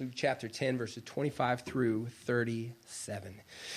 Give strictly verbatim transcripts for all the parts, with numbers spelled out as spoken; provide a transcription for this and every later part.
Luke chapter ten, verses twenty-five through thirty-seven.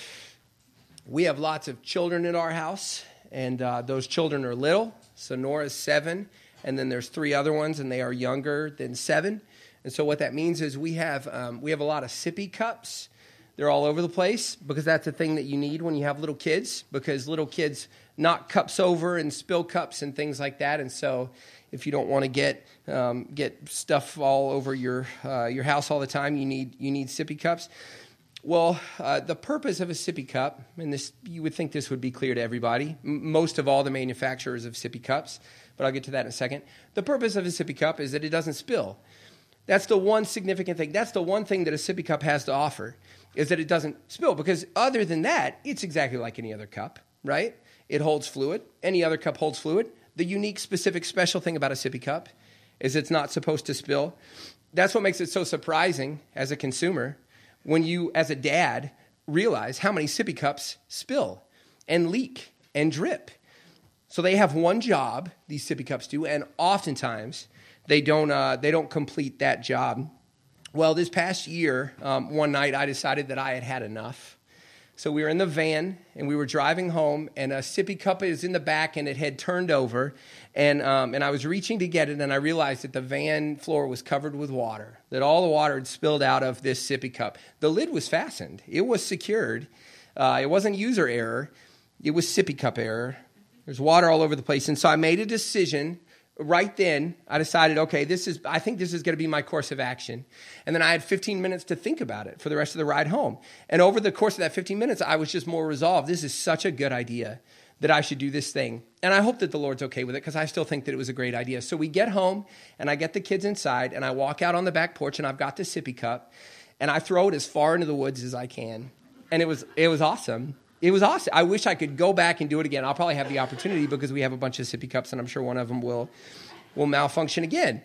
We have lots of children in our house, and uh, those children are little. So Nora's seven, and then there's three other ones, and they are younger than seven. And so what that means is we have um, we have a lot of sippy cups. They're all over the place because that's a thing that you need when you have little kids, because little kids knock cups over and spill cups and things like that. And so if you don't want to get um, get stuff all over your uh, your house all the time, you need you need sippy cups. Well, uh, the purpose of a sippy cup, and this you would think this would be clear to everybody, m- most of all the manufacturers of sippy cups, but I'll get to that in a second. The purpose of a sippy cup is that it doesn't spill. That's the one significant thing. That's the one thing that a sippy cup has to offer, is that it doesn't spill. Because other than that, it's exactly like any other cup, right? It holds fluid. Any other cup holds fluid. The unique, specific, special thing about a sippy cup is it's not supposed to spill. That's what makes it so surprising as a consumer when you, as a dad, realize how many sippy cups spill and leak and drip. So they have one job, these sippy cups do, and oftentimes they don't uh, they don't complete that job. Well, this past year, um, one night I decided that I had had enough. So we were in the van, and we were driving home, and a sippy cup is in the back, and it had turned over, and um, and I was reaching to get it, and I realized that the van floor was covered with water, that all the water had spilled out of this sippy cup. The lid was fastened. It was secured. Uh, it wasn't user error. It was sippy cup error. There's water all over the place, and so I made a decision. Right then, I decided, okay, this is. I think this is going to be my course of action. And then I had fifteen minutes to think about it for the rest of the ride home. And over the course of that fifteen minutes, I was just more resolved. This is such a good idea that I should do this thing. And I hope that the Lord's okay with it, because I still think that it was a great idea. So we get home, and I get the kids inside, and I walk out on the back porch, and I've got the sippy cup, and I throw it as far into the woods as I can. And it was it was awesome. It was awesome. I wish I could go back and do it again. I'll probably have the opportunity because we have a bunch of sippy cups, and I'm sure one of them will will malfunction again.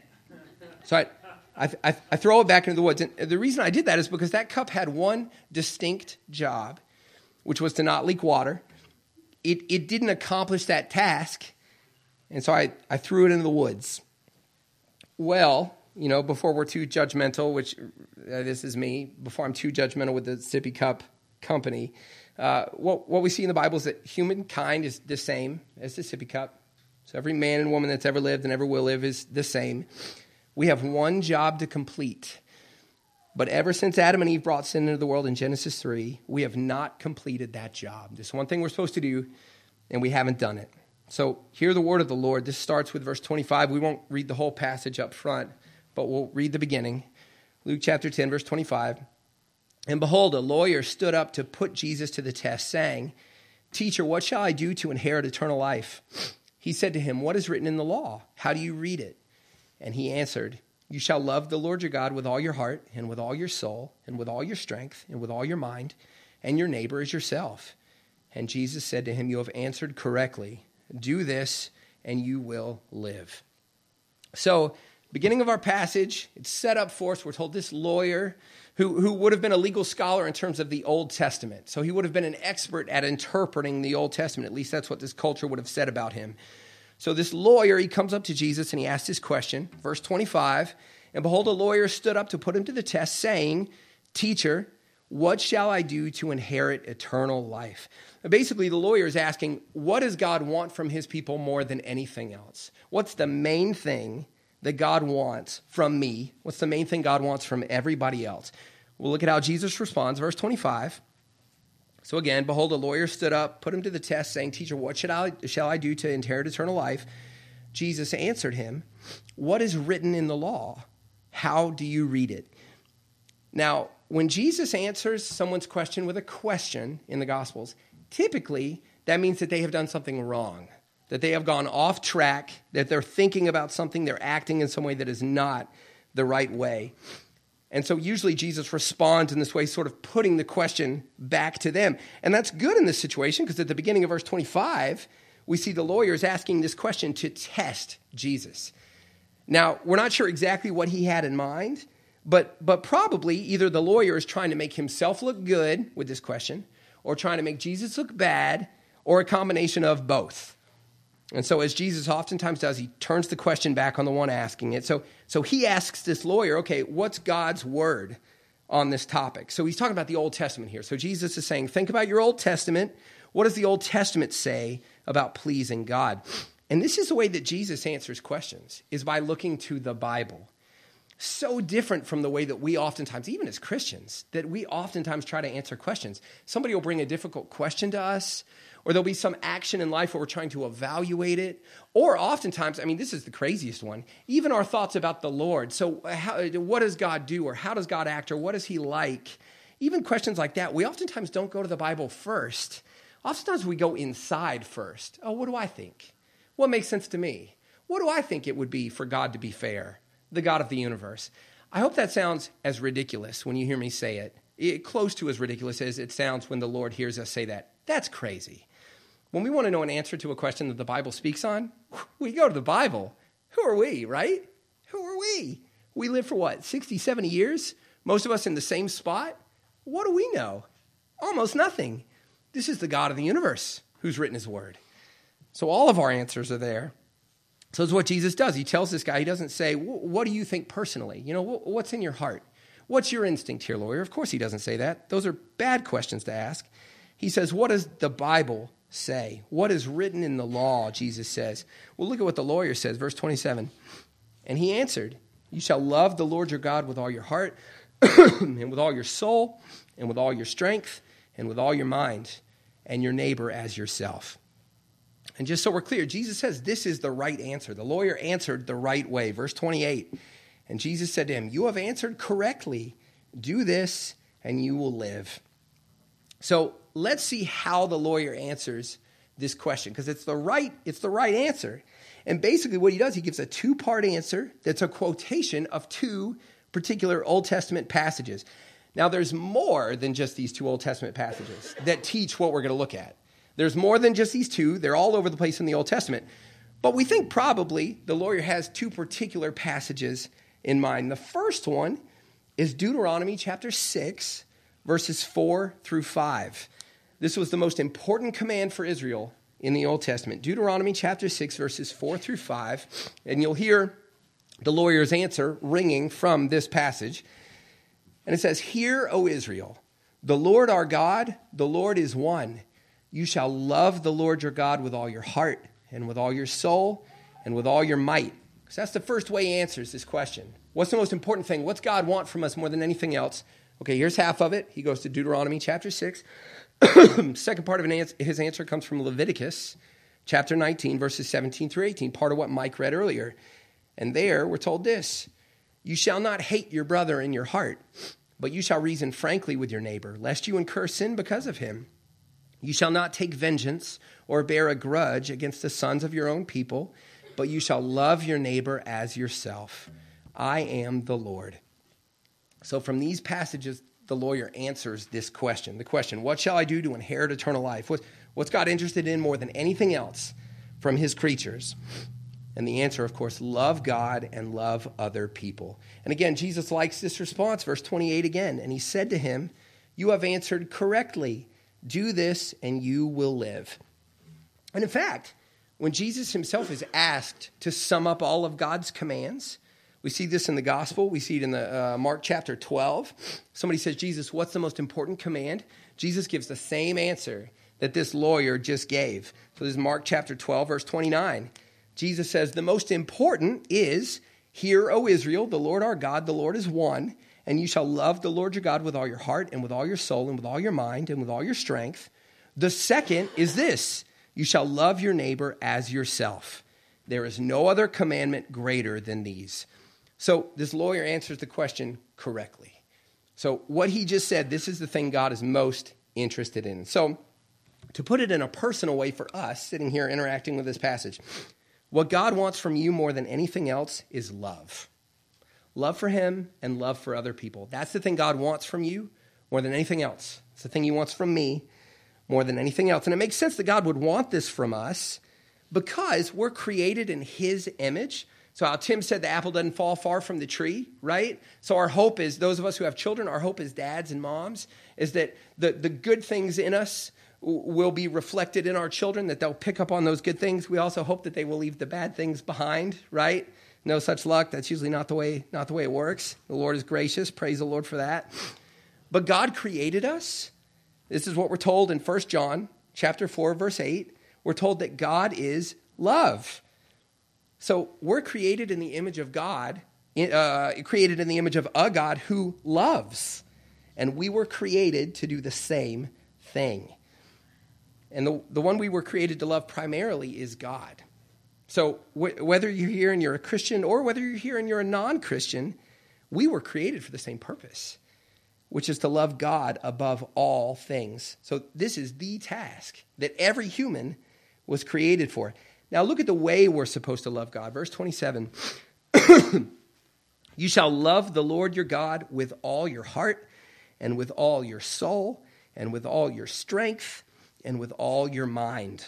So I, I, I, I throw it back into the woods. And the reason I did that is because that cup had one distinct job, which was to not leak water. It it didn't accomplish that task, and so I, I threw it into the woods. Well, you know, before we're too judgmental, which uh, this is me, before I'm too judgmental with the sippy cup company, Uh, what, what we see in the Bible is that humankind is the same as the sippy cup. So every man and woman that's ever lived and ever will live is the same. We have one job to complete. But ever since Adam and Eve brought sin into the world in Genesis three, we have not completed that job. There's one thing we're supposed to do, and we haven't done it. So hear the word of the Lord. This starts with verse twenty-five. We won't read the whole passage up front, but we'll read the beginning. Luke chapter ten, verse twenty-five. And behold, a lawyer stood up to put Jesus to the test, saying, "Teacher, what shall I do to inherit eternal life?" He said to him, "What is written in the law? How do you read it?" And he answered, "You shall love the Lord your God with all your heart, and with all your soul, and with all your strength, and with all your mind, and your neighbor as yourself." And Jesus said to him, "You have answered correctly. Do this, and you will live." So, beginning of our passage, it's set up for us. We're told this lawyer, who, who would have been a legal scholar in terms of the Old Testament. So he would have been an expert at interpreting the Old Testament. At least that's what this culture would have said about him. So this lawyer, he comes up to Jesus and he asks this question. Verse twenty-five, and behold, a lawyer stood up to put him to the test, saying, "Teacher, what shall I do to inherit eternal life?" Basically, the lawyer is asking, what does God want from his people more than anything else? What's the main thing that God wants from me? What's the main thing God wants from everybody else? We'll look at how Jesus responds. Verse twenty-five. So again, behold, a lawyer stood up, put him to the test, saying, "Teacher, what should I, shall I do to inherit eternal life?" Jesus answered him, "What is written in the law? How do you read it?" Now, when Jesus answers someone's question with a question in the Gospels, typically that means that they have done something wrong, that they have gone off track, that they're thinking about something, they're acting in some way that is not the right way. And so usually Jesus responds in this way, sort of putting the question back to them. And that's good in this situation, because at the beginning of verse twenty-five, we see the lawyers asking this question to test Jesus. Now, we're not sure exactly what he had in mind, but, but probably either the lawyer is trying to make himself look good with this question, or trying to make Jesus look bad, or a combination of both. And so as Jesus oftentimes does, he turns the question back on the one asking it. So, so he asks this lawyer, okay, what's God's word on this topic? So he's talking about the Old Testament here. So Jesus is saying, think about your Old Testament. What does the Old Testament say about pleasing God? And this is the way that Jesus answers questions, is by looking to the Bible. So different from the way that we oftentimes, even as Christians, that we oftentimes try to answer questions. Somebody will bring a difficult question to us, or there'll be some action in life where we're trying to evaluate it. Or oftentimes, I mean, this is the craziest one, even our thoughts about the Lord. So how, what does God do, or how does God act, or what is he like? Even questions like that, we oftentimes don't go to the Bible first. Oftentimes we go inside first. Oh, what do I think? What makes sense to me? What do I think it would be for God to be fair, the God of the universe? I hope that sounds as ridiculous when you hear me say it. It close to as ridiculous as it sounds when the Lord hears us say that. That's crazy. When we want to know an answer to a question that the Bible speaks on, we go to the Bible. Who are we, right? Who are we? We live for what, sixty, seventy years? Most of us in the same spot? What do we know? Almost nothing. This is the God of the universe who's written his word. So all of our answers are there. So it's what Jesus does. He tells this guy, he doesn't say, what do you think personally? You know, what's in your heart? What's your instinct here, lawyer? Of course he doesn't say that. Those are bad questions to ask. He says, what does the Bible say? What is written in the law, Jesus says. Well, look at what the lawyer says, verse twenty-seven. And he answered, you shall love the Lord your God with all your heart, and with all your soul, and with all your strength, and with all your mind, and your neighbor as yourself. And just so we're clear, Jesus says this is the right answer. The lawyer answered the right way. Verse twenty-eight, and Jesus said to him, you have answered correctly. Do this, and you will live. So let's see how the lawyer answers this question, because it's the right, it's the right answer. And basically what he does, he gives a two-part answer that's a quotation of two particular Old Testament passages. Now, there's more than just these two Old Testament passages that teach what we're going to look at. There's more than just these two. They're all over the place in the Old Testament. But we think probably the lawyer has two particular passages in mind. The first one is Deuteronomy chapter six, verses four through five. This was the most important command for Israel in the Old Testament. Deuteronomy chapter six, verses four through five. And you'll hear the lawyer's answer ringing from this passage. And it says, hear, O Israel, the Lord our God, the Lord is one. You shall love the Lord your God with all your heart and with all your soul and with all your might. Because that's the first way he answers this question. What's the most important thing? What's God want from us more than anything else? Okay, here's half of it. He goes to Deuteronomy chapter six. Second part of his answer comes from Leviticus chapter nineteen, verses seventeen through eighteen, part of what Mike read earlier. And there we're told this, you shall not hate your brother in your heart, but you shall reason frankly with your neighbor, lest you incur sin because of him. You shall not take vengeance or bear a grudge against the sons of your own people, but you shall love your neighbor as yourself. I am the Lord. So from these passages, the lawyer answers this question. The question, what shall I do to inherit eternal life? What, what's God interested in more than anything else from his creatures? And the answer, of course, love God and love other people. And again, Jesus likes this response, verse twenty-eight again. And he said to him, you have answered correctly. Do this and you will live. And in fact, when Jesus himself is asked to sum up all of God's commands, we see this in the gospel. We see it in the uh, Mark chapter twelve. Somebody says, Jesus, what's the most important command? Jesus gives the same answer that this lawyer just gave. So this is Mark chapter twelve, verse twenty-nine. Jesus says, the most important is, hear, O Israel, the Lord our God, the Lord is one, and you shall love the Lord your God with all your heart and with all your soul and with all your mind and with all your strength. The second is this, you shall love your neighbor as yourself. There is no other commandment greater than these. So this lawyer answers the question correctly. So what he just said, this is the thing God is most interested in. So to put it in a personal way for us, sitting here interacting with this passage, what God wants from you more than anything else is love. Love for him and love for other people. That's the thing God wants from you more than anything else. It's the thing he wants from me more than anything else. And it makes sense that God would want this from us because we're created in his image. So how Tim said the apple doesn't fall far from the tree, right? So our hope is, those of us who have children, our hope as dads and moms, is that the, the good things in us will be reflected in our children, that they'll pick up on those good things. We also hope that they will leave the bad things behind, right? No such luck. That's usually not the way, not the way it works. The Lord is gracious. Praise the Lord for that. But God created us. This is what we're told in First John chapter four, verse eight. We're told that God is love. So we're created in the image of God, uh, created in the image of a God who loves. And we were created to do the same thing. And the, the one we were created to love primarily is God. So wh- whether you're here and you're a Christian or whether you're here and you're a non-Christian, we were created for the same purpose, which is to love God above all things. So this is the task that every human was created for. Now look at the way we're supposed to love God. Verse twenty-seven, you shall love the Lord your God with all your heart and with all your soul and with all your strength and with all your mind.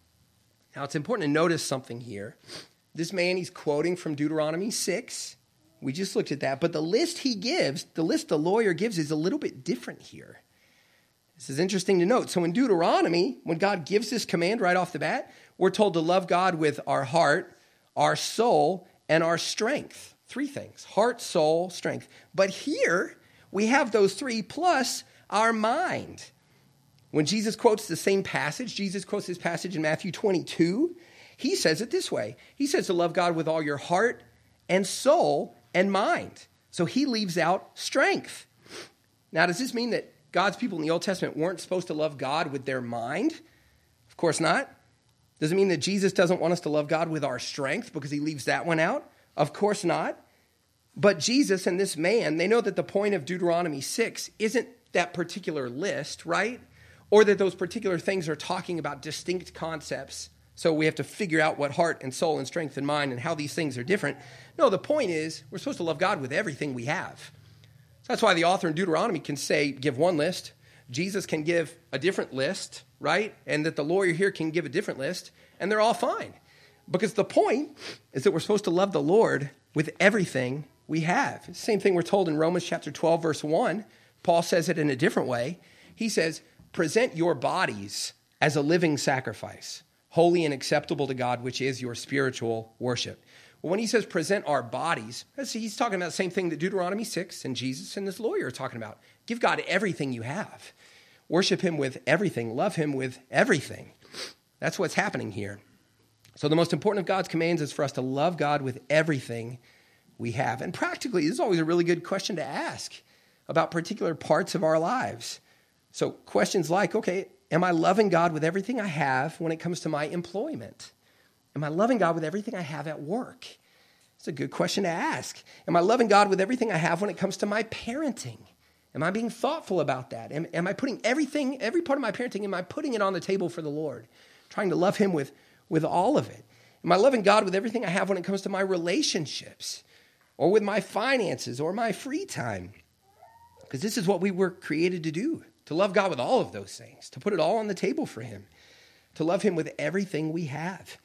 Now, it's important to notice something here. This man, he's quoting from Deuteronomy six. We just looked at that. But the list he gives, the list the lawyer gives, is a little bit different here. This is interesting to note. So in Deuteronomy, when God gives this command right off the bat, we're told to love God with our heart, our soul, and our strength. Three things: heart, soul, strength. But here, we have those three plus our mind. When Jesus quotes the same passage, Jesus quotes this passage in Matthew twenty-two, he says it this way. He says to love God with all your heart and soul and mind. So he leaves out strength. Now, does this mean that God's people in the Old Testament weren't supposed to love God with their mind? Of course not. Does it mean that Jesus doesn't want us to love God with our strength because he leaves that one out? Of course not. But Jesus and this man, they know that the point of Deuteronomy six isn't that particular list, right? Or that those particular things are talking about distinct concepts. So we have to figure out what heart and soul and strength and mind and how these things are different. No, the point is we're supposed to love God with everything we have. So that's why the author in Deuteronomy can say, give one list. Jesus can give a different list, right? And that the lawyer here can give a different list. And they're all fine. Because the point is that we're supposed to love the Lord with everything we have. Same thing we're told in Romans chapter twelve, verse one. Paul says it in a different way. He says, present your bodies as a living sacrifice, holy and acceptable to God, which is your spiritual worship. Well, when he says present our bodies, he's talking about the same thing that Deuteronomy six and Jesus and this lawyer are talking about. Give God everything you have. Worship him with everything. Love him with everything. That's what's happening here. So the most important of God's commands is for us to love God with everything we have. And practically, this is always a really good question to ask about particular parts of our lives. So questions like, okay, am I loving God with everything I have when it comes to my employment? Am I loving God with everything I have at work? It's a good question to ask. Am I loving God with everything I have when it comes to my parenting? Am I being thoughtful about that? Am, am I putting everything, every part of my parenting, am I putting it on the table for the Lord? Trying to love him with, with all of it. Am I loving God with everything I have when it comes to my relationships or with my finances or my free time? Because this is what we were created to do. To love God with all of those things, to put it all on the table for him, to love him with everything we have.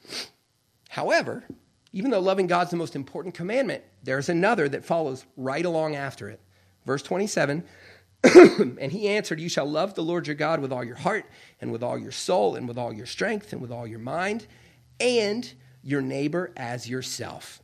However, even though loving God's the most important commandment, there's another that follows right along after it. Verse twenty-seven, and he answered, you shall love the Lord your God with all your heart and with all your soul and with all your strength and with all your mind and your neighbor as yourself.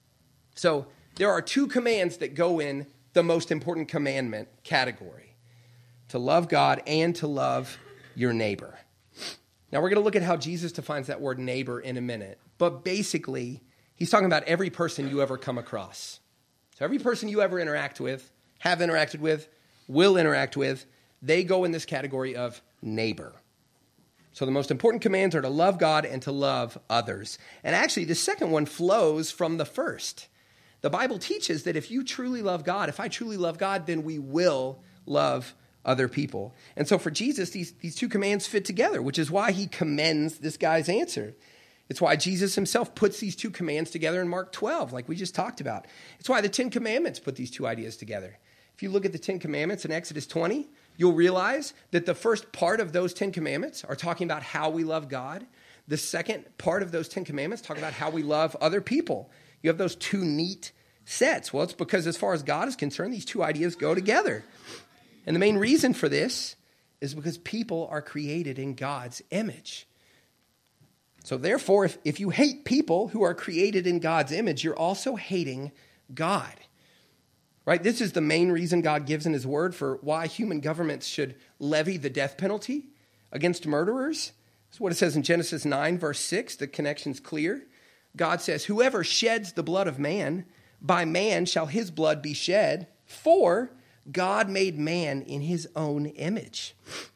So there are two commands that go in the most important commandment category. To love God and to love your neighbor. Now, we're going to look at how Jesus defines that word neighbor in a minute. But basically, he's talking about every person you ever come across. So every person you ever interact with, have interacted with, will interact with, they go in this category of neighbor. So the most important commands are to love God and to love others. And actually, the second one flows from the first. The Bible teaches that if you truly love God, if I truly love God, then we will love other people. And so for Jesus, these, these two commands fit together, which is why he commends this guy's answer. It's why Jesus himself puts these two commands together in Mark twelve, like we just talked about. It's why the Ten Commandments put these two ideas together. If you look at the Ten Commandments in Exodus twenty, you'll realize that the first part of those Ten Commandments are talking about how we love God. The second part of those Ten Commandments talk about how we love other people. You have those two neat sets. Well, it's because as far as God is concerned, these two ideas go together. And the main reason for this is because people are created in God's image. So therefore, if, if you hate people who are created in God's image, you're also hating God. Right? This is the main reason God gives in his word for why human governments should levy the death penalty against murderers. That's what it says in Genesis nine, verse six. The connection's clear. God says, whoever sheds the blood of man, by man shall his blood be shed, for God made man in his own image.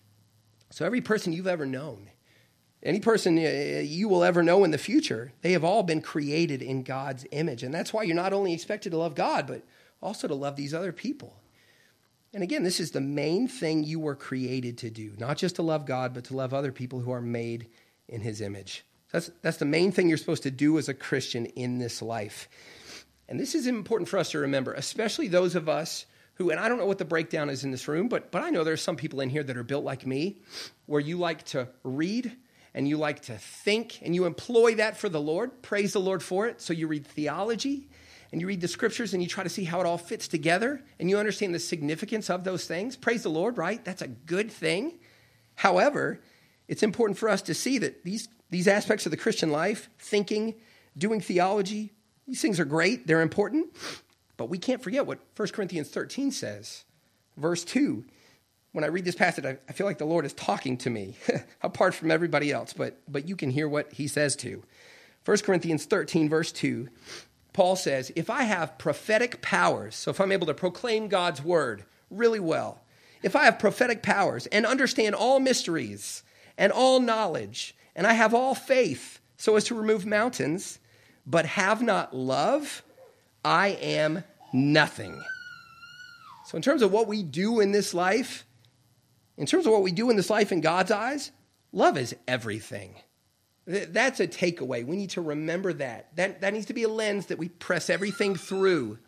So every person you've ever known, any person you will ever know in the future, they have all been created in God's image. And that's why you're not only expected to love God, but also to love these other people. And again, this is the main thing you were created to do, not just to love God, but to love other people who are made in his image. That's, that's the main thing you're supposed to do as a Christian in this life. And this is important for us to remember, especially those of us who, and I don't know what the breakdown is in this room, but, but I know there's some people in here that are built like me, where you like to read and you like to think and you employ that for the Lord. Praise the Lord for it. So you read theology and you read the scriptures and you try to see how it all fits together and you understand the significance of those things. Praise the Lord, right? That's a good thing. However, it's important for us to see that these, these aspects of the Christian life, thinking, doing theology, these things are great. They're important. But we can't forget what First Corinthians thirteen says. Verse two. When I read this passage, I, I feel like the Lord is talking to me, apart from everybody else. But, but you can hear what he says too. First Corinthians thirteen, verse two. Paul says, if I have prophetic powers, so if I'm able to proclaim God's word really well, if I have prophetic powers and understand all mysteries and all knowledge, and I have all faith so as to remove mountains, but have not love, I am nothing. So in terms of what we do in this life, in terms of what we do in this life in God's eyes, love is everything. That's a takeaway. We need to remember that. That, that needs to be a lens that we press everything through.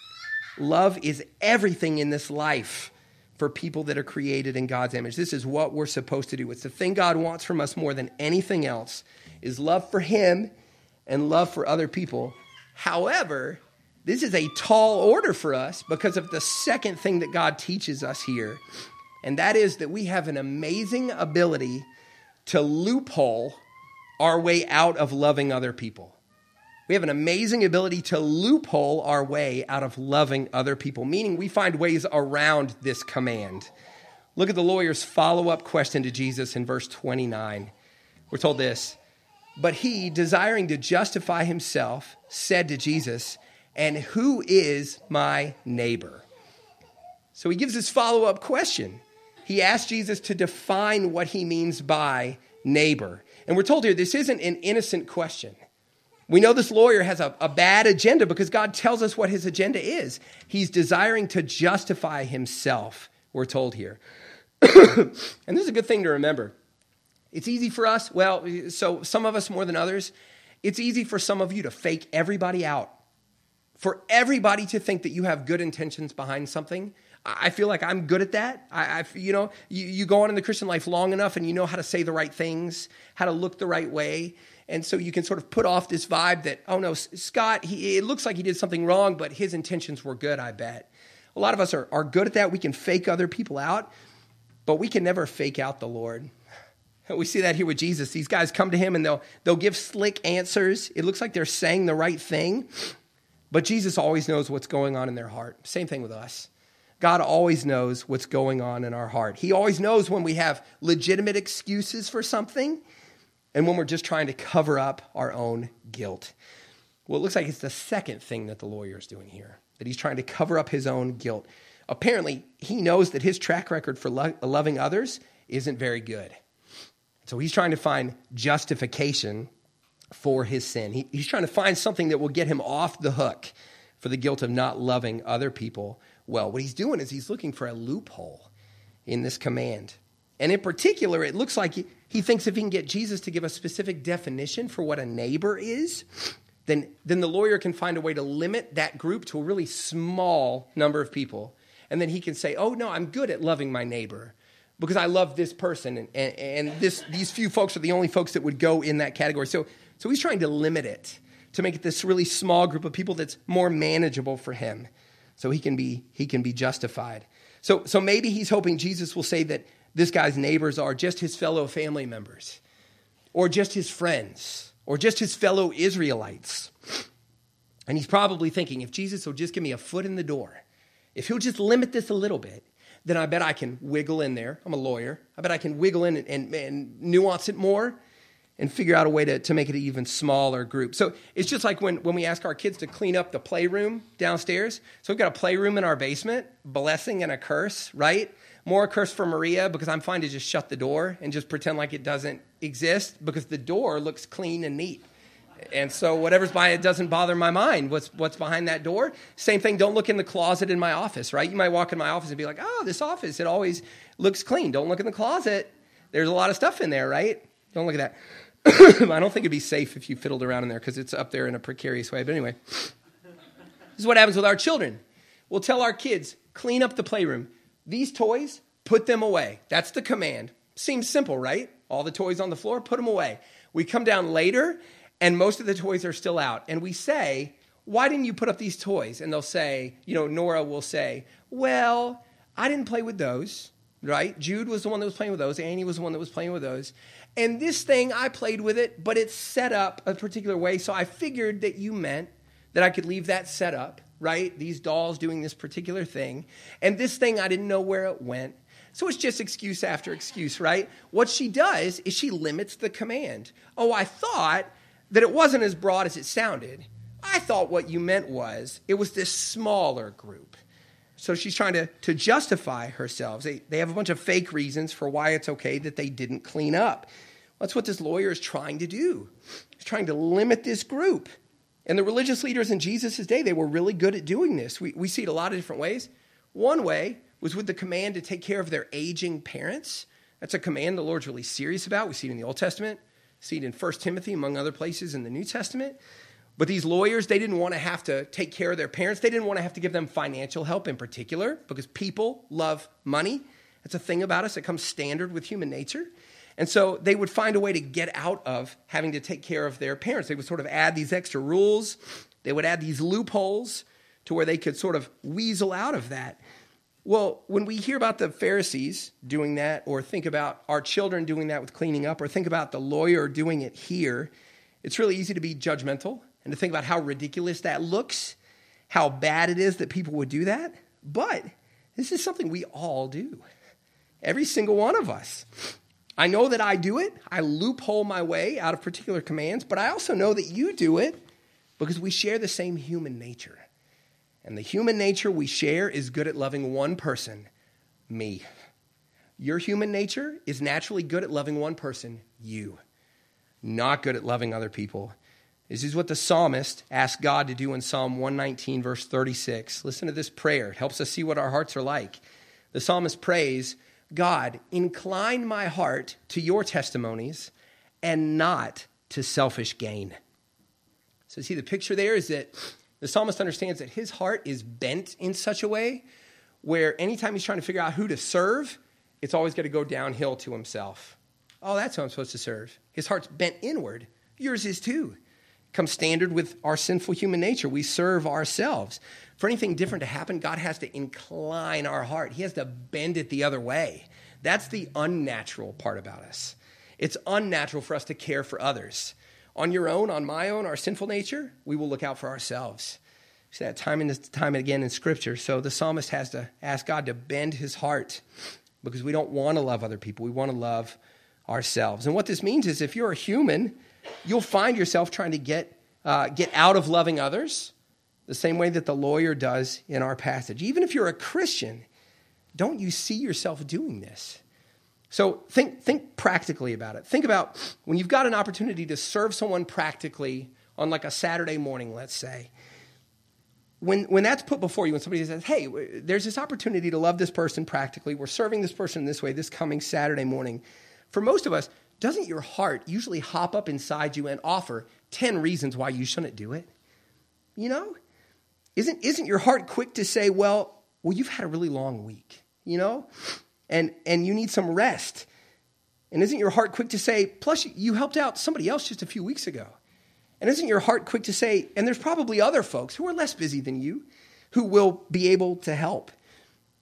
Love is everything in this life for people that are created in God's image. This is what we're supposed to do. It's the thing God wants from us more than anything else, is love for him and love for other people. However, this is a tall order for us because of the second thing that God teaches us here, and that is that we have an amazing ability to loophole our way out of loving other people. We have an amazing ability to loophole our way out of loving other people, meaning we find ways around this command. Look at the lawyer's follow-up question to Jesus in verse twenty-nine. We're told this, but he, desiring to justify himself, said to Jesus, and who is my neighbor? So he gives this follow-up question. He asks Jesus to define what he means by neighbor. And we're told here this isn't an innocent question. We know this lawyer has a, a bad agenda because God tells us what his agenda is. He's desiring to justify himself, we're told here. And this is a good thing to remember. It's easy for us, well, so some of us more than others, it's easy for some of you to fake everybody out. For everybody to think that you have good intentions behind something. I feel like I'm good at that. I, I you know, you, you go on in the Christian life long enough and you know how to say the right things, how to look the right way. And so you can sort of put off this vibe that, oh no, Scott, he, it looks like he did something wrong, but his intentions were good, I bet. A lot of us are, are good at that. We can fake other people out, but we can never fake out the Lord. We see that here with Jesus. These guys come to him and they'll, they'll give slick answers. It looks like they're saying the right thing, but Jesus always knows what's going on in their heart. Same thing with us. God always knows what's going on in our heart. He always knows when we have legitimate excuses for something and when we're just trying to cover up our own guilt. Well, it looks like it's the second thing that the lawyer is doing here, that he's trying to cover up his own guilt. Apparently, he knows that his track record for lo- loving others isn't very good. So he's trying to find justification for his sin. He, he's trying to find something that will get him off the hook for the guilt of not loving other people well. What he's doing is he's looking for a loophole in this command. And in particular, it looks like he, he thinks if he can get Jesus to give a specific definition for what a neighbor is, then, then the lawyer can find a way to limit that group to a really small number of people. And then he can say, oh, no, I'm good at loving my neighbor because I love this person. And, and, and this, these few folks are the only folks that would go in that category. So, so he's trying to limit it to make it this really small group of people that's more manageable for him. So he can be he can be justified. So, so maybe he's hoping Jesus will say that this guy's neighbors are just his fellow family members, or just his friends, or just his fellow Israelites. And he's probably thinking, if Jesus will just give me a foot in the door, if he'll just limit this a little bit, then I bet I can wiggle in there. I'm a lawyer. I bet I can wiggle in and, and, and nuance it more and figure out a way to, to make it an even smaller group. So it's just like when, when we ask our kids to clean up the playroom downstairs. So we've got a playroom in our basement, blessing and a curse, right? More a curse for Maria because I'm fine to just shut the door and just pretend like it doesn't exist because the door looks clean and neat. And so whatever's behind it doesn't bother my mind. What's what's behind that door? Same thing, don't look in the closet in my office, right? You might walk in my office and be like, oh, this office, it always looks clean. Don't look in the closet. There's a lot of stuff in there, right? Don't look at that. I don't think it'd be safe if you fiddled around in there because it's up there in a precarious way. But anyway, this is what happens with our children. We'll tell our kids, clean up the playroom. These toys, put them away. That's the command. Seems simple, right? All the toys on the floor, put them away. We come down later, and most of the toys are still out. And we say, why didn't you put up these toys? And they'll say, you know, Nora will say, well, I didn't play with those, right? Jude was the one that was playing with those. Annie was the one that was playing with those. And this thing, I played with it, but it's set up a particular way. So I figured that you meant that I could leave that set up, right? These dolls doing this particular thing. And this thing, I didn't know where it went. So it's just excuse after excuse, right? What she does is she limits the command. Oh, I thought that it wasn't as broad as it sounded. I thought what you meant was it was this smaller group. So she's trying to, to justify herself. They, they have a bunch of fake reasons for why it's okay that they didn't clean up. That's what this lawyer is trying to do. He's trying to limit this group. And the religious leaders in Jesus' day, they were really good at doing this. We, we see it a lot of different ways. One way was with the command to take care of their aging parents. That's a command the Lord's really serious about. We see it in the Old Testament. See it in First Timothy, among other places in the New Testament. But these lawyers, they didn't want to have to take care of their parents. They didn't want to have to give them financial help in particular because people love money. That's a thing about us that comes standard with human nature. And so they would find a way to get out of having to take care of their parents. They would sort of add these extra rules. They would add these loopholes to where they could sort of weasel out of that. Well, when we hear about the Pharisees doing that, or think about our children doing that with cleaning up, or think about the lawyer doing it here, it's really easy to be judgmental and to think about how ridiculous that looks, how bad it is that people would do that. But this is something we all do. Every single one of us. I know that I do it. I loophole my way out of particular commands, but I also know that you do it because we share the same human nature. And the human nature we share is good at loving one person, me. Your human nature is naturally good at loving one person, you. Not good at loving other people. This is what the psalmist asked God to do in Psalm one nineteen, verse thirty-six. Listen to this prayer. It helps us see what our hearts are like. The psalmist prays, God, incline my heart to your testimonies and not to selfish gain. So see, the picture there is that the psalmist understands that his heart is bent in such a way where anytime he's trying to figure out who to serve, it's always got to go downhill to himself. Oh, that's who I'm supposed to serve. His heart's bent inward. Yours is too. It comes standard with our sinful human nature. We serve ourselves. For anything different to happen, God has to incline our heart. He has to bend it the other way. That's the unnatural part about us. It's unnatural for us to care for others. On your own, on my own, our sinful nature, we will look out for ourselves. We see that time and time again in Scripture. So the psalmist has to ask God to bend his heart because we don't want to love other people. We want to love ourselves. And what this means is if you're a human, you'll find yourself trying to get uh, get out of loving others the same way that the lawyer does in our passage. Even if you're a Christian, don't you see yourself doing this? So think think practically about it. Think about when you've got an opportunity to serve someone practically on like a Saturday morning, let's say. When when that's put before you, when somebody says, hey, there's this opportunity to love this person practically. We're serving this person this way this coming Saturday morning. For most of us, doesn't your heart usually hop up inside you and offer ten reasons why you shouldn't do it? You know? Isn't isn't your heart quick to say, well, well, you've had a really long week, you know? And and you need some rest. And isn't your heart quick to say, plus you helped out somebody else just a few weeks ago? And isn't your heart quick to say, and there's probably other folks who are less busy than you who will be able to help?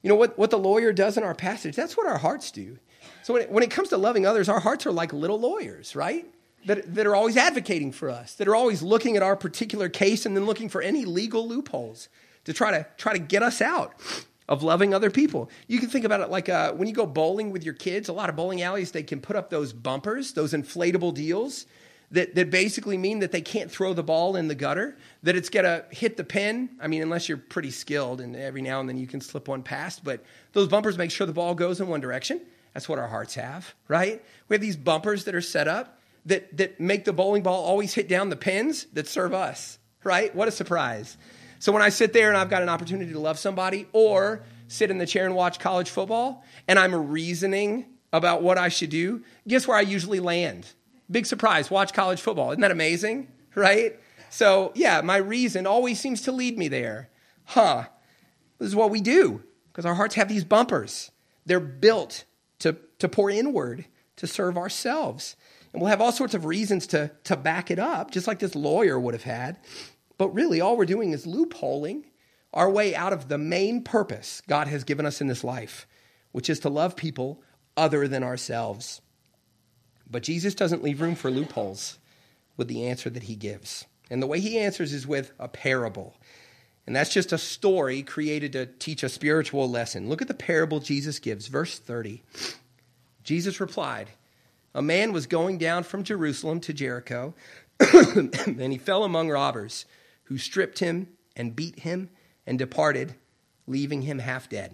You know, what, what the lawyer does in our passage, that's what our hearts do. So when it, when it comes to loving others, our hearts are like little lawyers, right? That, that are always advocating for us, that are always looking at our particular case and then looking for any legal loopholes to try to try to get us out of loving other people. You can think about it like uh, when you go bowling with your kids, a lot of bowling alleys, they can put up those bumpers, those inflatable deals that, that basically mean that they can't throw the ball in the gutter, that it's going to hit the pin. I mean, unless you're pretty skilled and every now and then you can slip one past, but those bumpers make sure the ball goes in one direction. That's what our hearts have, right? We have these bumpers that are set up that, that make the bowling ball always hit down the pins that serve us, right? What a surprise. So when I sit there and I've got an opportunity to love somebody or sit in the chair and watch college football and I'm reasoning about what I should do, guess where I usually land? Big surprise, watch college football. Isn't that amazing, right? So yeah, my reason always seems to lead me there. Huh, this is what we do because our hearts have these bumpers. They're built to, to pour inward, to serve ourselves. And we'll have all sorts of reasons to, to back it up, just like this lawyer would have had. But really, all we're doing is loopholing our way out of the main purpose God has given us in this life, which is to love people other than ourselves. But Jesus doesn't leave room for loopholes with the answer that he gives. And the way he answers is with a parable. And that's just a story created to teach a spiritual lesson. Look at the parable Jesus gives, verse thirty. Jesus replied, "A man was going down from Jerusalem to Jericho, and he fell among robbers, who stripped him and beat him and departed, leaving him half dead."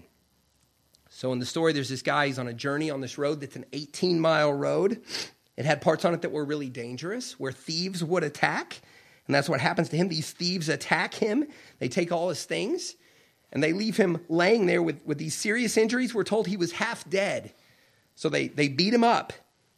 So in the story, there's this guy, he's on a journey on this road that's an eighteen-mile road. It had parts on it that were really dangerous, where thieves would attack. And that's what happens to him. These thieves attack him. They take all his things, and they leave him laying there with, with these serious injuries. We're told he was half dead. So they, they beat him up.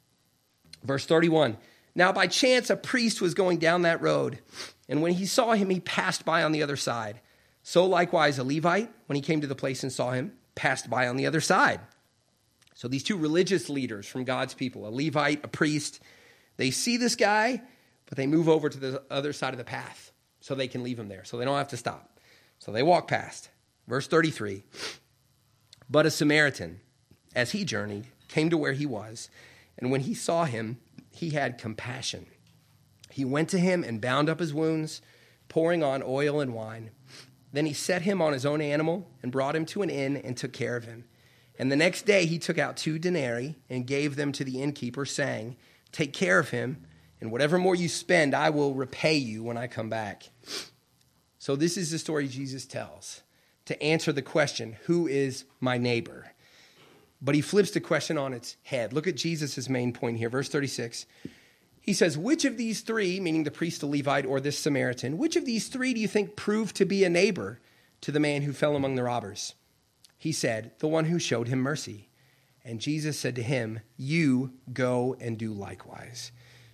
Verse thirty-one, "Now by chance a priest was going down that road, and when he saw him, he passed by on the other side. So likewise a Levite, when he came to the place and saw him, passed by on the other side." So these two religious leaders from God's people, a Levite, a priest, they see this guy, but they move over to the other side of the path so they can leave him there, so they don't have to stop. So they walk past. Verse thirty-three, "But a Samaritan, as he journeyed, came to where he was, and when he saw him, he had compassion. He went to him and bound up his wounds, pouring on oil and wine. Then he set him on his own animal and brought him to an inn and took care of him. And the next day he took out two denarii and gave them to the innkeeper, saying, 'Take care of him, and whatever more you spend, I will repay you when I come back.'" So this is the story Jesus tells to answer the question, who is my neighbor? But he flips the question on its head. Look at Jesus' main point here, verse thirty-six. He says, "Which of these three," meaning the priest, the Levite, or this Samaritan, "which of these three do you think proved to be a neighbor to the man who fell among the robbers?" He said, "The one who showed him mercy." And Jesus said to him, "You go and do likewise."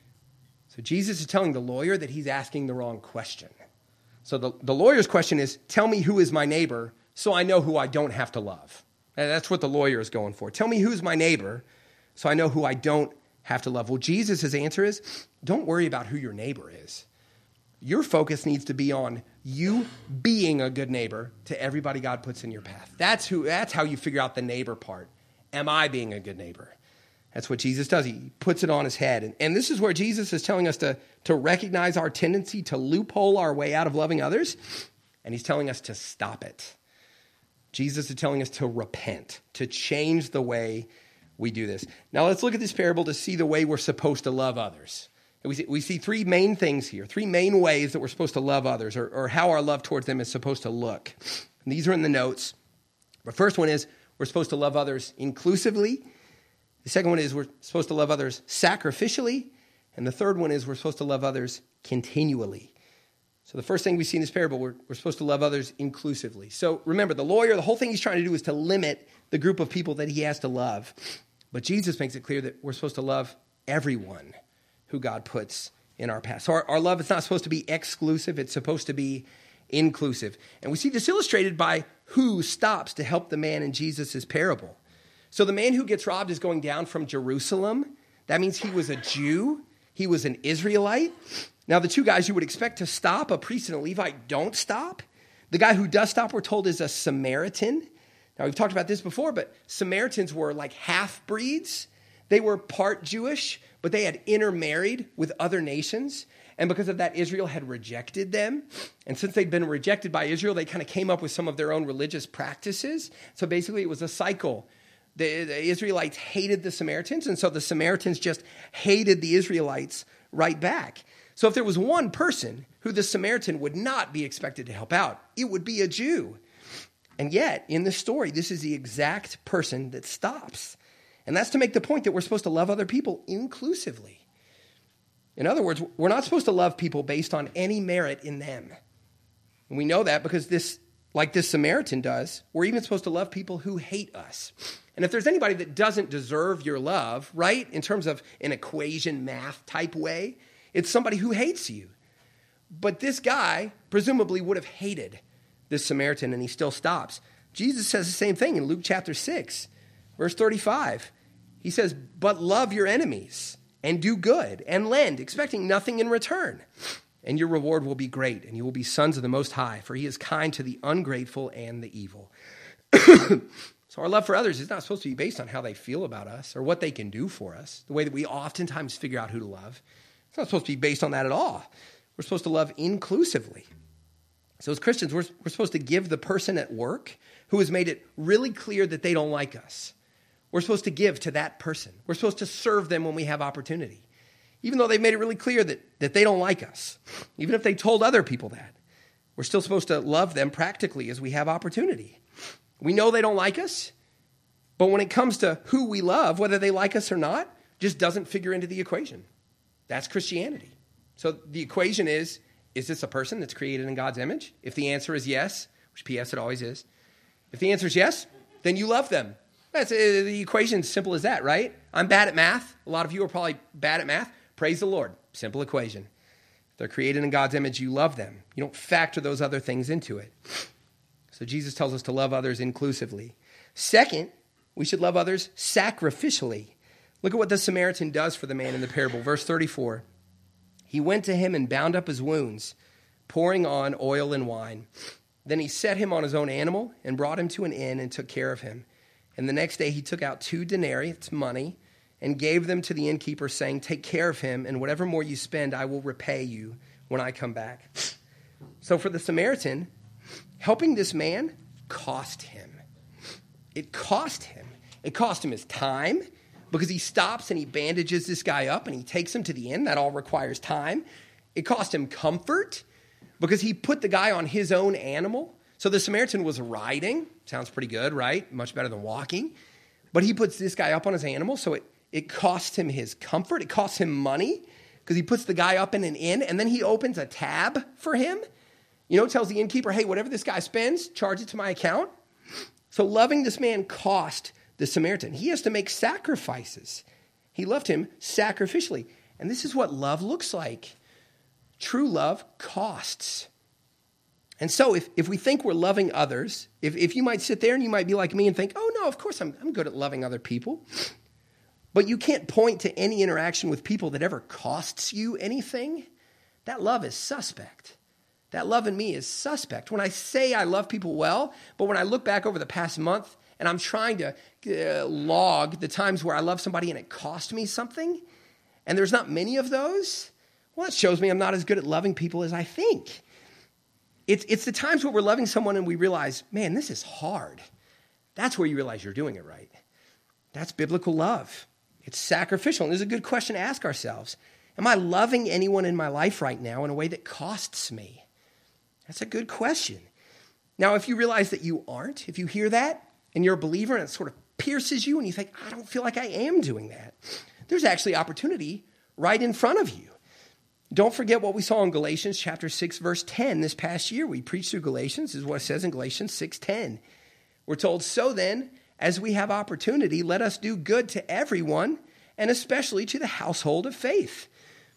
So Jesus is telling the lawyer that he's asking the wrong question. So the, the lawyer's question is, tell me who is my neighbor so I know who I don't have to love. And that's what the lawyer is going for. Tell me who's my neighbor so I know who I don't have to love. Well, Jesus' answer is, don't worry about who your neighbor is. Your focus needs to be on you being a good neighbor to everybody God puts in your path. That's who. That's how you figure out the neighbor part. Am I being a good neighbor? That's what Jesus does. He puts it on his head. And, and this is where Jesus is telling us to, to recognize our tendency to loophole our way out of loving others. And he's telling us to stop it. Jesus is telling us to repent, to change the way we do this. Now let's look at this parable to see the way we're supposed to love others. And we see, we see three main things here, three main ways that we're supposed to love others, or, or how our love towards them is supposed to look. And these are in the notes. The first one is we're supposed to love others inclusively. The second one is we're supposed to love others sacrificially. And the third one is we're supposed to love others continually. So the first thing we see in this parable, we're, we're supposed to love others inclusively. So remember, the lawyer, the whole thing he's trying to do is to limit the group of people that he has to love. But Jesus makes it clear that we're supposed to love everyone who God puts in our path. So our, our love is not supposed to be exclusive. It's supposed to be inclusive. And we see this illustrated by who stops to help the man in Jesus' parable. So the man who gets robbed is going down from Jerusalem. That means he was a Jew. He was an Israelite. Now, the two guys you would expect to stop, a priest and a Levite, don't stop. The guy who does stop, we're told, is a Samaritan. Now, we've talked about this before, but Samaritans were like half-breeds. They were part Jewish, but they had intermarried with other nations. And because of that, Israel had rejected them. And since they'd been rejected by Israel, they kind of came up with some of their own religious practices. So basically, it was a cycle. The, the Israelites hated the Samaritans, and so the Samaritans just hated the Israelites right back. So if there was one person who the Samaritan would not be expected to help out, it would be a Jew. And yet, in this story, this is the exact person that stops. And that's to make the point that we're supposed to love other people inclusively. In other words, we're not supposed to love people based on any merit in them. And we know that because this, like this Samaritan does, we're even supposed to love people who hate us. And if there's anybody that doesn't deserve your love, right, in terms of an equation math type way, it's somebody who hates you. But this guy presumably would have hated this Samaritan, and he still stops. Jesus says the same thing in Luke chapter six, verse thirty-five. He says, but love your enemies and do good and lend, expecting nothing in return. And your reward will be great, and you will be sons of the Most High, for he is kind to the ungrateful and the evil. So our love for others is not supposed to be based on how they feel about us or what they can do for us, the way that we oftentimes figure out who to love. It's not supposed to be based on that at all. We're supposed to love inclusively. So as Christians, we're, we're supposed to give the person at work who has made it really clear that they don't like us. We're supposed to give to that person. We're supposed to serve them when we have opportunity, even though they've made it really clear that, that they don't like us, even if they told other people that. We're still supposed to love them practically as we have opportunity. We know they don't like us, but when it comes to who we love, whether they like us or not, just doesn't figure into the equation. That's Christianity. So the equation is, is this a person that's created in God's image? If the answer is yes, which P S it always is, if the answer is yes, then you love them. That's uh, the equation's simple as that, right? I'm bad at math. A lot of you are probably bad at math. Praise the Lord. Simple equation. If they're created in God's image, you love them. You don't factor those other things into it. So Jesus tells us to love others inclusively. Second, we should love others sacrificially. Look at what the Samaritan does for the man in the parable. Verse thirty-four. He went to him and bound up his wounds, pouring on oil and wine. Then he set him on his own animal and brought him to an inn and took care of him. And the next day he took out two denarii, it's money, and gave them to the innkeeper, saying, take care of him, and whatever more you spend, I will repay you when I come back. So for the Samaritan, helping this man cost him. It cost him. It cost him his time, because he stops and he bandages this guy up and he takes him to the inn. That all requires time. It cost him comfort, because he put the guy on his own animal. So the Samaritan was riding. Sounds pretty good, right? Much better than walking. But he puts this guy up on his animal, so it, it costs him his comfort. It costs him money, because he puts the guy up in an inn, and then he opens a tab for him. You know, tells the innkeeper, hey, whatever this guy spends, charge it to my account. So loving this man cost the Samaritan. He has to make sacrifices. He loved him sacrificially. And this is what love looks like. True love costs. And so if, if we think we're loving others, if, if you might sit there and you might be like me and think, oh, no, of course I'm, I'm good at loving other people. But you can't point to any interaction with people that ever costs you anything. That love is suspect. That love in me is suspect. When I say I love people well, but when I look back over the past month and I'm trying to uh, log the times where I love somebody and it cost me something, and there's not many of those, well, it shows me I'm not as good at loving people as I think. It's, it's the times where we're loving someone and we realize, man, this is hard. That's where you realize you're doing it right. That's biblical love. It's sacrificial. And this is a good question to ask ourselves. Am I loving anyone in my life right now in a way that costs me? That's a good question. Now, if you realize that you aren't, if you hear that and you're a believer and it sort of pierces you and you think, I don't feel like I am doing that, there's actually opportunity right in front of you. Don't forget what we saw in Galatians chapter six, verse ten. This past year, we preached through Galatians. This is what it says in Galatians six ten. We're told, so then, as we have opportunity, let us do good to everyone, and especially to the household of faith.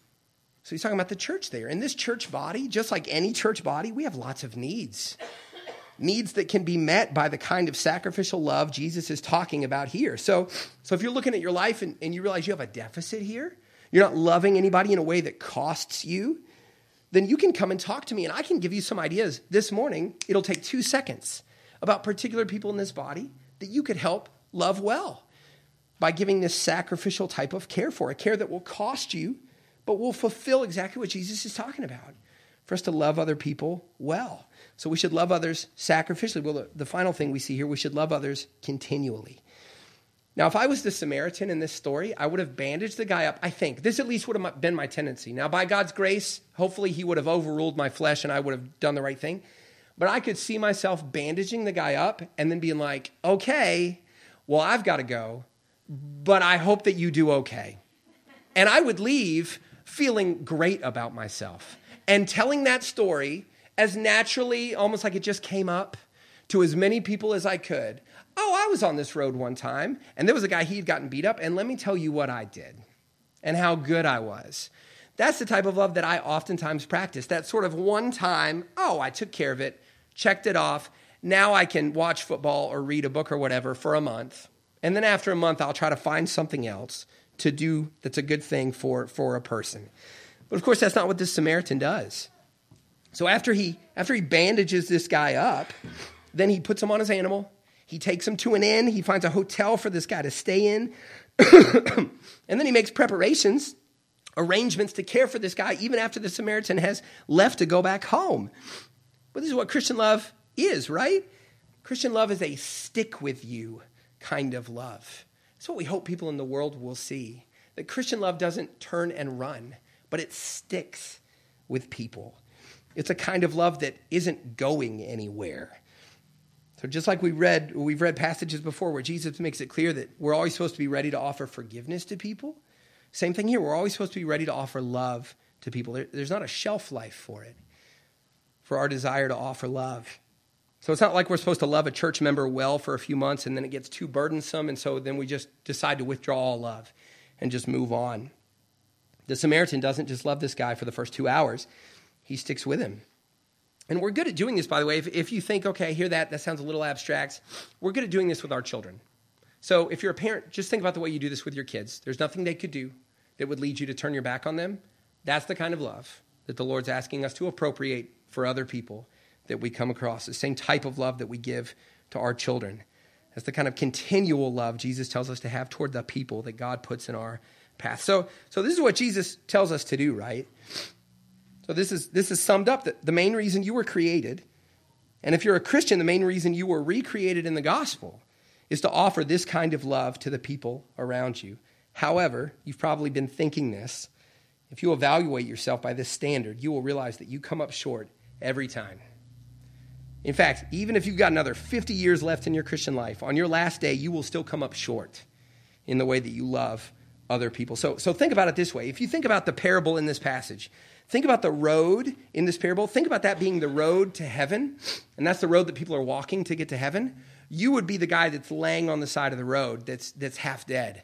So he's talking about the church there. In this church body, just like any church body, we have lots of needs. Needs that can be met by the kind of sacrificial love Jesus is talking about here. So, so if you're looking at your life and, and you realize you have a deficit here, you're not loving anybody in a way that costs you, then you can come and talk to me and I can give you some ideas this morning. It'll take two seconds about particular people in this body that you could help love well by giving this sacrificial type of care for, a care that will cost you, but will fulfill exactly what Jesus is talking about, for us to love other people well. So we should love others sacrificially. Well, the, the final thing we see here, we should love others continually. Now, if I was the Samaritan in this story, I would have bandaged the guy up, I think. This at least would have been my tendency. Now, by God's grace, hopefully he would have overruled my flesh and I would have done the right thing. But I could see myself bandaging the guy up and then being like, okay, well, I've got to go, but I hope that you do okay. And I would leave feeling great about myself and telling that story as naturally, almost like it just came up, to as many people as I could. Oh, I was on this road one time, and there was a guy, he had gotten beat up, and let me tell you what I did and how good I was. That's the type of love that I oftentimes practice. That sort of one time, oh, I took care of it, checked it off. Now I can watch football or read a book or whatever for a month. And then after a month, I'll try to find something else to do that's a good thing for, for a person. But of course, that's not what this Samaritan does. So after he, after he bandages this guy up, then he puts him on his animal. He takes him to an inn. He finds a hotel for this guy to stay in. And then he makes preparations, arrangements to care for this guy, even after the Samaritan has left to go back home. But this is what Christian love is, right? Christian love is a stick with you kind of love. That's what we hope people in the world will see. That Christian love doesn't turn and run, but it sticks with people. It's a kind of love that isn't going anywhere. So just like we read, we've read passages before where Jesus makes it clear that we're always supposed to be ready to offer forgiveness to people. Same thing here. We're always supposed to be ready to offer love to people. There, there's not a shelf life for it, for our desire to offer love. So it's not like we're supposed to love a church member well for a few months and then it gets too burdensome, and so then we just decide to withdraw all love and just move on. The Samaritan doesn't just love this guy for the first two hours. He sticks with him. And we're good at doing this, by the way. If, if you think, okay, I hear that, that sounds a little abstract. We're good at doing this with our children. So if you're a parent, just think about the way you do this with your kids. There's nothing they could do that would lead you to turn your back on them. That's the kind of love that the Lord's asking us to appropriate for other people that we come across. The same type of love that we give to our children. That's the kind of continual love Jesus tells us to have toward the people that God puts in our path. So, so this is what Jesus tells us to do, right? So this is this is summed up, that the main reason you were created, and if you're a Christian, the main reason you were recreated in the gospel is to offer this kind of love to the people around you. However, you've probably been thinking this. If you evaluate yourself by this standard, you will realize that you come up short every time. In fact, even if you've got another fifty years left in your Christian life, on your last day, you will still come up short in the way that you love other people. So, so think about it this way. If you think about the parable in this passage, think about the road in this parable. Think about that being the road to heaven, and that's the road that people are walking to get to heaven. You would be the guy that's laying on the side of the road that's that's half dead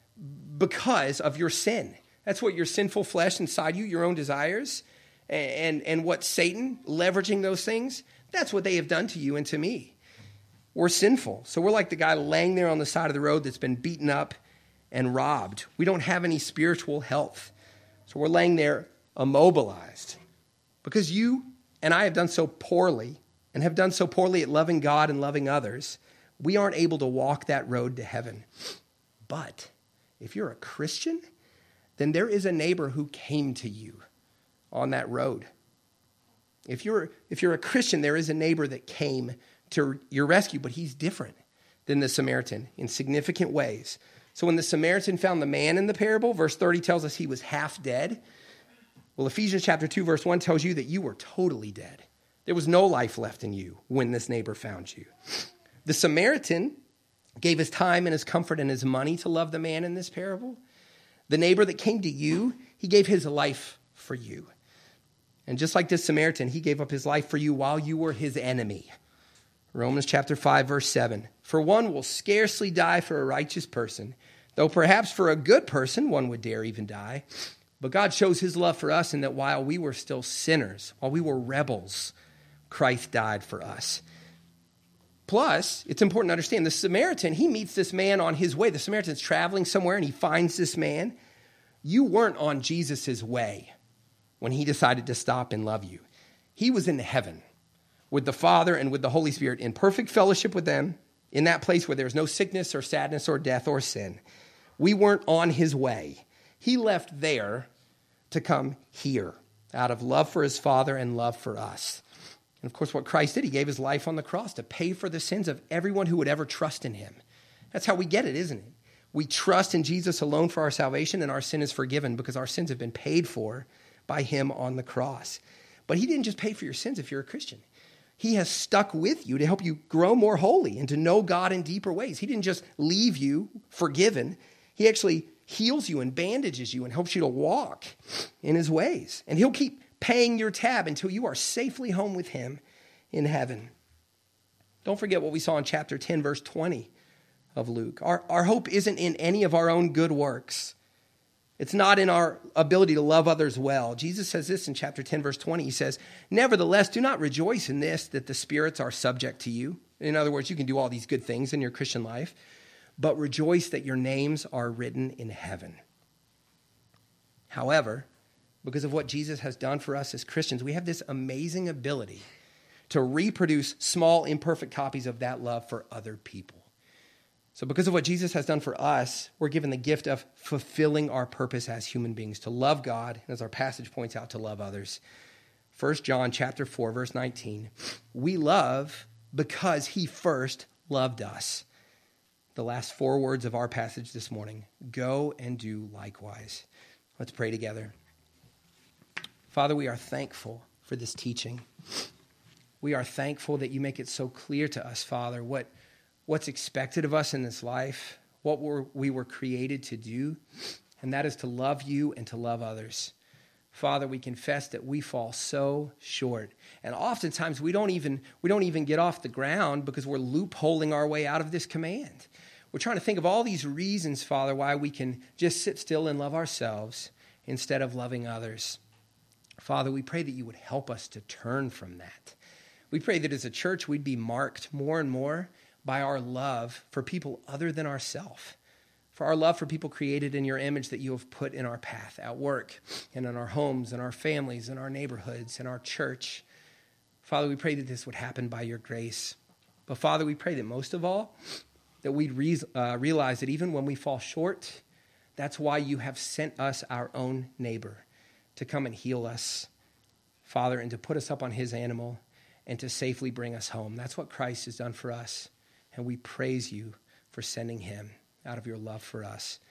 because of your sin. That's what your sinful flesh inside you, your own desires, and, and, and what Satan, leveraging those things, that's what they have done to you and to me. We're sinful. So we're like the guy laying there on the side of the road that's been beaten up and robbed. We don't have any spiritual health. So we're laying there immobilized because you and I have done so poorly and have done so poorly at loving God and loving others. We aren't able to walk that road to heaven. But if you're a Christian, then there is a neighbor who came to you on that road. If you're, if you're a Christian, there is a neighbor that came to your rescue, but he's different than the Samaritan in significant ways. So when the Samaritan found the man in the parable, verse thirty tells us he was half dead. Well, Ephesians chapter two, verse one tells you that you were totally dead. There was no life left in you when this neighbor found you. The Samaritan gave his time and his comfort and his money to love the man in this parable. The neighbor that came to you, he gave his life for you. And just like this Samaritan, he gave up his life for you while you were his enemy. Romans chapter five, verse seven. For one will scarcely die for a righteous person, though perhaps for a good person one would dare even die. But God shows his love for us in that while we were still sinners, while we were rebels, Christ died for us. Plus, it's important to understand, the Samaritan, he meets this man on his way. The Samaritan's traveling somewhere and he finds this man. You weren't on Jesus' way when he decided to stop and love you. He was in heaven with the Father and with the Holy Spirit, in perfect fellowship with them, in that place where there's no sickness or sadness or death or sin. We weren't on his way. He left there to come here out of love for his Father and love for us. And of course, what Christ did, he gave his life on the cross to pay for the sins of everyone who would ever trust in him. That's how we get it, isn't it? We trust in Jesus alone for our salvation, and our sin is forgiven because our sins have been paid for by him on the cross. But he didn't just pay for your sins if you're a Christian. He has stuck with you to help you grow more holy and to know God in deeper ways. He didn't just leave you forgiven. He actually heals you and bandages you and helps you to walk in his ways. And he'll keep paying your tab until you are safely home with him in heaven. Don't forget what we saw in chapter ten, verse twenty of Luke. Our, our hope isn't in any of our own good works. It's not in our ability to love others well. Jesus says this in chapter ten, verse twenty. He says, "Nevertheless, do not rejoice in this, that the spirits are subject to you." In other words, you can do all these good things in your Christian life, but rejoice that your names are written in heaven. However, because of what Jesus has done for us as Christians, we have this amazing ability to reproduce small, imperfect copies of that love for other people. So because of what Jesus has done for us, we're given the gift of fulfilling our purpose as human beings, to love God, and as our passage points out, to love others. First John chapter four, verse nineteen, we love because he first loved us. The last four words of our passage this morning, go and do likewise. Let's pray together. Father, we are thankful for this teaching. We are thankful that you make it so clear to us, Father, what what's expected of us in this life, what we're, we were created to do, and that is to love you and to love others. Father, we confess that we fall so short, and oftentimes we don't even we don't even get off the ground because we're loopholing our way out of this command. We're trying to think of all these reasons, Father, why we can just sit still and love ourselves instead of loving others. Father, we pray that you would help us to turn from that. We pray that as a church we'd be marked more and more by our love for people other than ourselves, for our love for people created in your image that you have put in our path at work and in our homes and our families and our neighborhoods and our church. Father, we pray that this would happen by your grace. But Father, we pray that most of all, that we'd re- uh, realize that even when we fall short, that's why you have sent us our own neighbor to come and heal us, Father, and to put us up on his animal and to safely bring us home. That's what Christ has done for us. And we praise you for sending him out of your love for us.